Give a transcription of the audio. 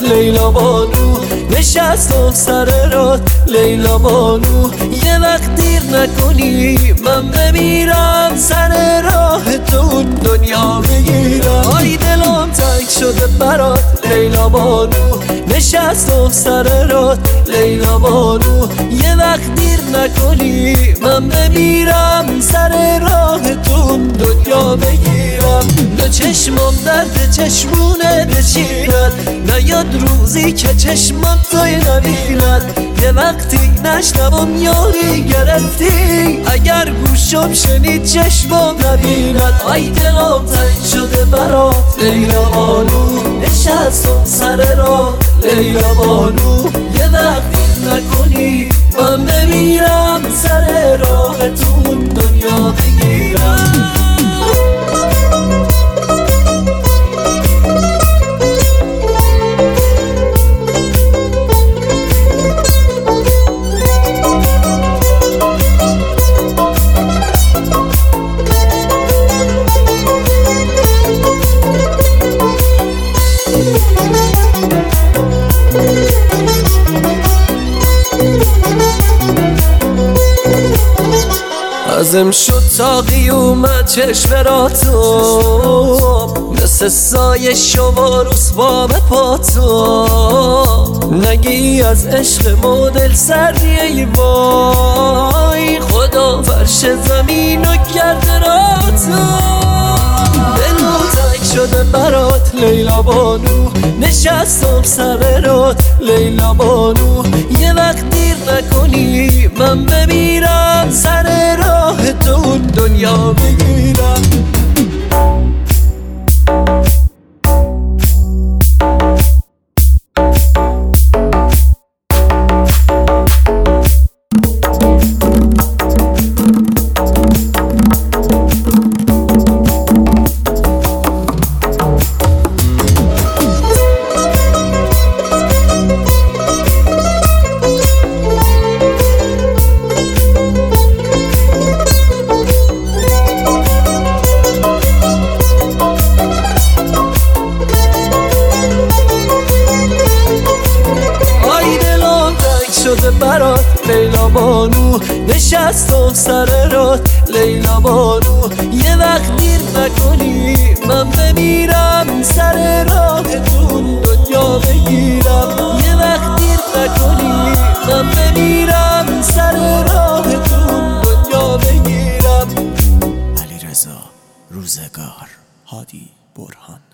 لیلا بانو نشستم سر راه لیلا بانو یه وقت دیر نکنی من بمیرم سر راه تو دنیا بگیرم آی دلم تنگ شده برات لیلا بانو نشستم سر راه لیلا بانو یه وقت دیر نکنی من بمیرم سر راه تو دنیا بگیرم دو چشمم درد چشمونه بچیند نیاد روزی که چشمم توی نبیند یه وقتی نشنوم یاری گرفتی اگر گوشم شنید چشمم نبیند آی دلم تنگ شده برات لیلا بانو نشستم سر راه لیلا بانو یه وقت دیر نکنی من بمیرم سر راه تو دنیا بگیرم ازم شد تاقی اومد چشم را تو مثل سایه شما رسوام پا تو نگی از عشق مدل سردی ای وای خدا فرش زمین و کرده را تو دلم تنگ شده برات لیلا بانو نشستم سر راه لیلا بانو یه وقت دیر نکنی من بمیرم سر راه تو دنیا بگیرم شده برات لیلا بانو نشستم سر راه لیلا بانو یه وقت دیر نکنی من بمیرم سر راه تو دنیا بگیرم یه وقت دیر نکنی من بمیرم سر راه تو دنیا بگیرم علیرضا روزگار هادی برهان